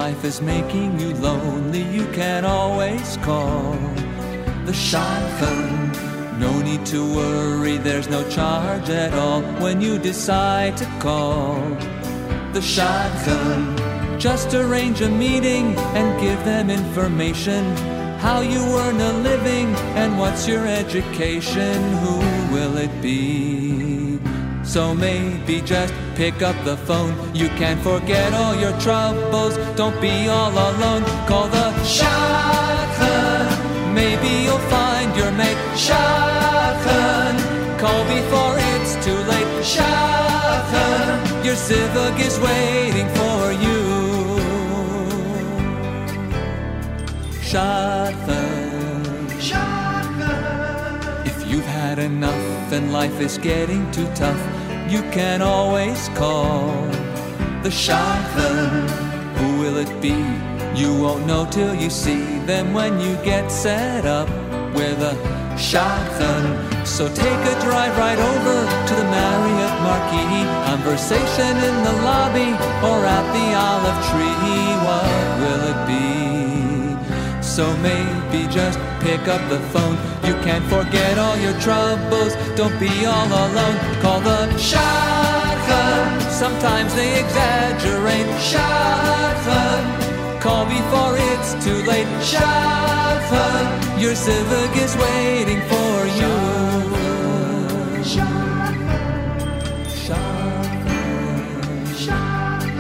life is making you lonely, you can always call the shotgun. No need to worry, there's no charge at all when you decide to call the shotgun. Just arrange a meeting and give them information, how you earn a living and what's your education. Who will it be? So maybe just pick up the phone. You can't forget all your troubles, don't be all alone. Call the shotgun, maybe you'll find your mate. Shotgun, call before it's too late. Shotgun, your Zivug is waiting for you. Shotgun, shotgun. If you've had enough and life is getting too tough, you can always call the shotgun. Who will it be? You won't know till you see them when you get set up with a shotgun. So take a drive right over to the Marriott Marquis, conversation in the lobby or at the Olive Tree. What will it be? So maybe just pick up the phone. You can't forget all your troubles, don't be all alone. Call the shotgun, sometimes they exaggerate. Shotgun, call before it's too late. Shotgun, your Zivug is waiting for you. Shotgun, shotgun, shotgun.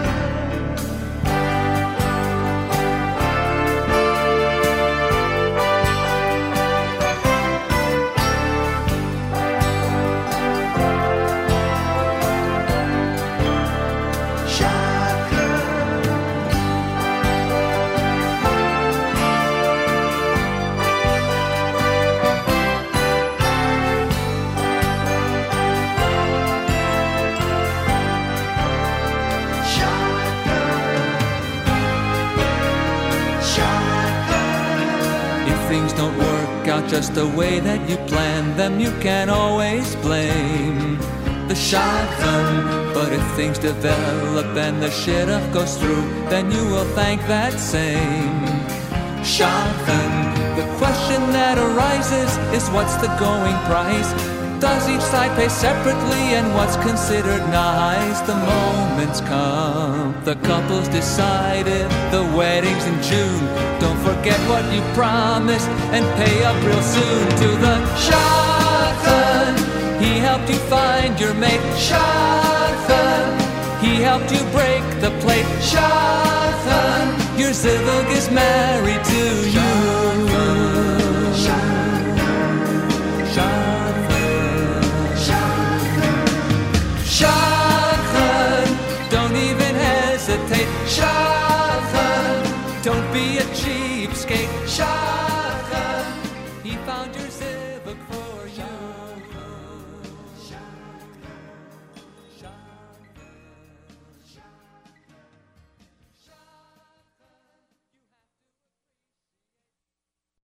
Things don't work out just the way that you planned them, you can always blame the shotgun. But if things develop and the shit-up goes through, then you will thank that same shotgun. The question that arises is, what's the going price? Does each side pay separately, and what's considered nice? The moment's come, the couple's decided, the wedding's in June. Don't forget what you promised and pay up real soon to the shotgun. He helped you find your mate. Shotgun, he helped you break the plate. Shotgun, your Zivug is mad